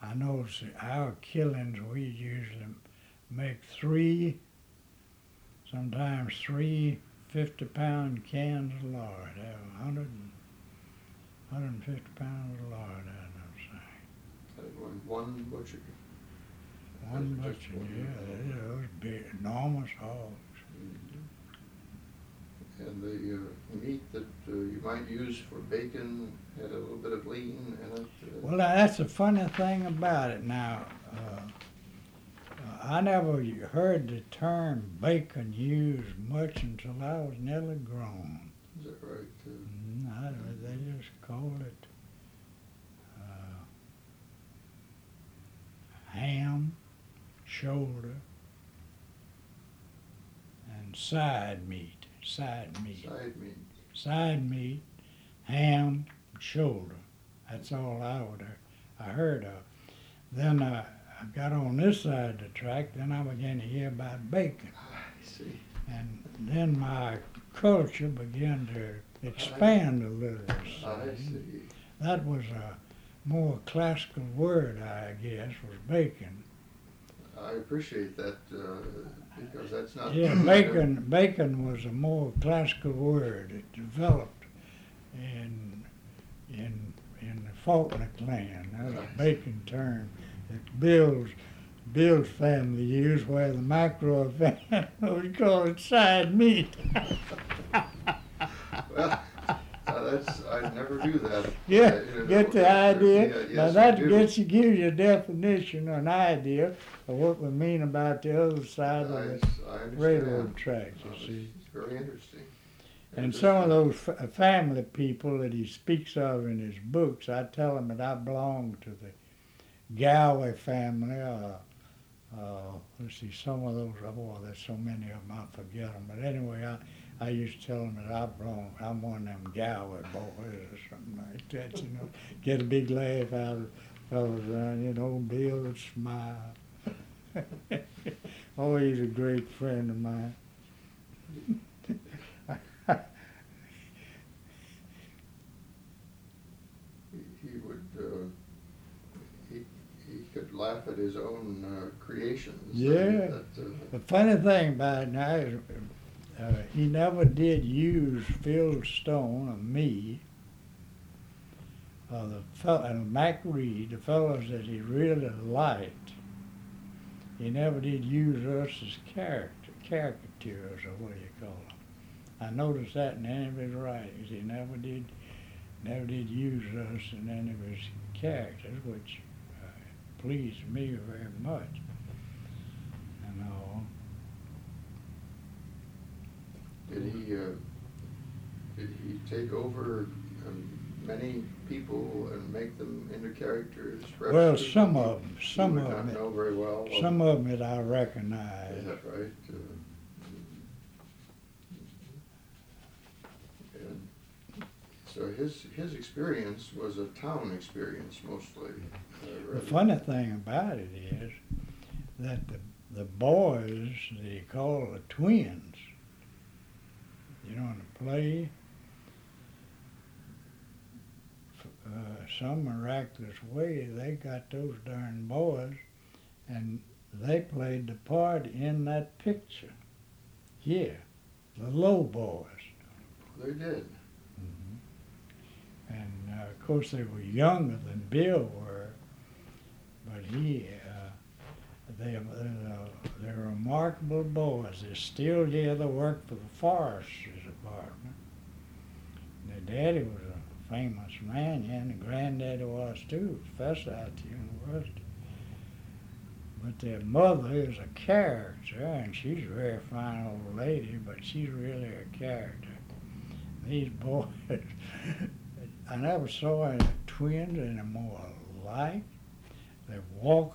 I know our killings, we usually make three, sometimes three 50-pound cans of lard. They have 150 pounds of lard out of them. One butcher. One butcher, yeah, those big, enormous hogs. And the meat that you might use for bacon had a little bit of lean in it. Well, that's the funny thing about it. Now, I never heard the term bacon used much until I was nearly grown. Is that right? They just called it ham, shoulder, and side meat. Side meat, ham, shoulder. That's all I heard of. Then I got on this side of the track. Then I began to hear about bacon. I see. And then my culture began to expand a little. I see. That was a more classical word, I guess, was bacon. I appreciate that because that's not. Yeah, bacon was a more classical word. It developed in the Faulkner clan. That was a bacon term that Bill's family used, where the McRoy family we call it side meat. Well, I never do that. Yeah, get the idea. Yeah, yes, now that gives you a definition or an idea of what we mean about the other side of the railroad tracks, you see. It's very interesting. And some of those family people that he speaks of in his books, I tell him that I belong to the Galway family. Let's see, some of those, there's so many of them, I forget them. But anyway, I used to tell them that I'm one of them Galway boys or something like that, you know. Get a big laugh out of fellas around, you know, Bill would smile. Oh, he's a great friend of mine. He would, he could laugh at his own creations. Yeah. The funny thing about it now is he never did use Phil Stone or me or Mac Reed, the fellows that he really liked. He never did use us as caricatures, or what do you call them. I noticed that in any of his writings. He never did use us in any of his characters, which pleased me very much. And all. Did he take over many people and make them into characters? Well, some of them. Some of them. Know very well. Some of them that I recognize. Is that right? And so his experience was a town experience mostly. The funny thing about it is that the boys they call the twins, you know, in the play, some miraculous way they got those darn boys, and they played the part in that picture. Yeah, the Low Boys. They did. Mm-hmm. And of course they were younger than Bill were, but they're remarkable boys. They're still here. They work for the Forestry Department. Their daddy was a famous man, yeah, and the granddaddy was too, professor at the university. But their mother is a character, and she's a very fine old lady, but she's really a character. These boys, I never saw any twins any more alike. They walk